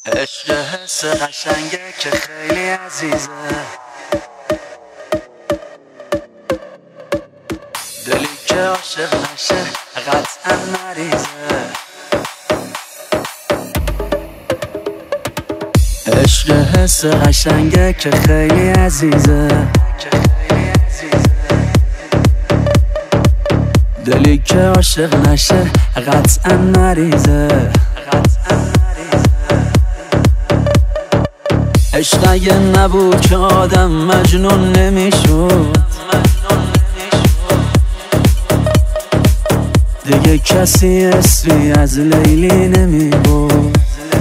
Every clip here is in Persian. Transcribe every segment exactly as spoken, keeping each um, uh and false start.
عشق حس قشنگه که خیلی عزیزه، دلی که عاشق نشه قطعا مریضه. عشق حس قشنگه که خیلی عزیزه، دلی که عاشق نشه قطعا مریضه. عشق اگه نبود که آدم مجنون نمیشد، دیگه کسی اسمی از لیلی نمیبود.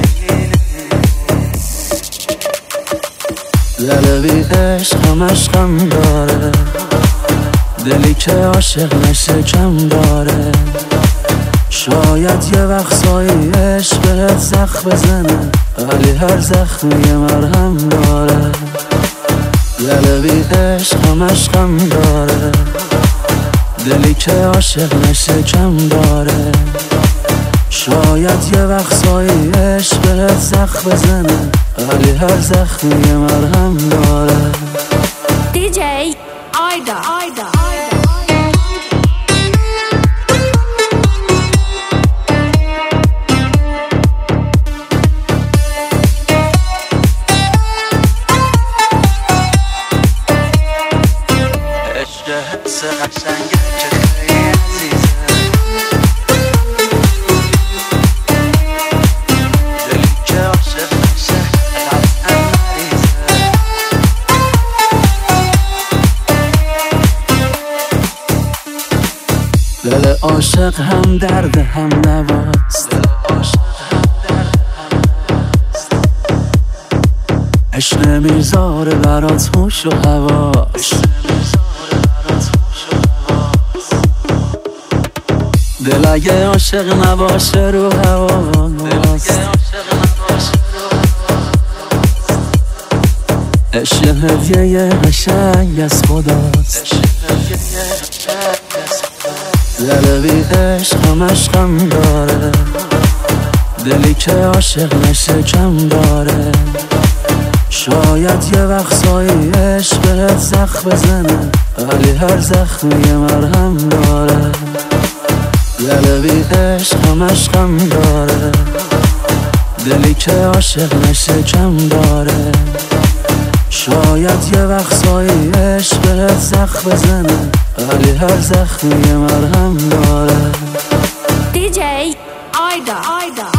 لبی عشق هم عشقم داره، دلی که عاشق نشه کم داره. شاید یه وقتایی عشق بهت زخم بزنه، ولی هر زخمی یه مرهم داره. لبی عشق هم عشقم داره، دلی که عاشق نشه کم داره. شاید یه وقتایی عشق بهت زخم بزنه، ولی هر زخمی یه مرهم داره. دی جی آیدا آیدا حس قشنگه که خیلی عزیزه، دلی که عاشق نشه قطعا مریضه. دل عاشق هم درد هم نواست، عشق نمیذاره برات هوش و حواس. دل اگه عاشق نباشه رو هواست، عشق هدیه قشنگ از خداست. لبی عشق هم عشقم داره، دلی که عاشق نشه کم داره. شاید یه وقتایی عشق بهت زخم بزنه، ولی هر زخمی یه مرهم داره. لبی عشق هم عشقم داره، دلی که عاشق نشه کم داره. شاید یه وقتایی عشق بهت زخم بزنه، ولی هر زخمی یه مرهم داره. دی جی آیدا آیدا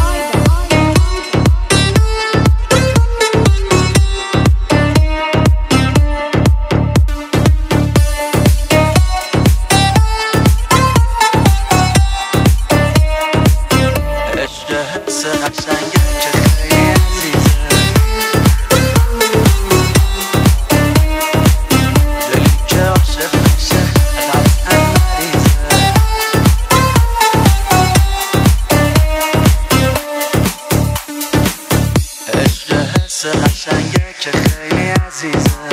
حس قشنگه که خیلی عزیزه، دلی که عاشق نشه قطعا مریضه. عشق حس قشنگه که خیلی عزیزه،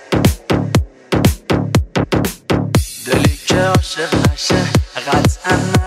دلی که عاشق نشه قطعا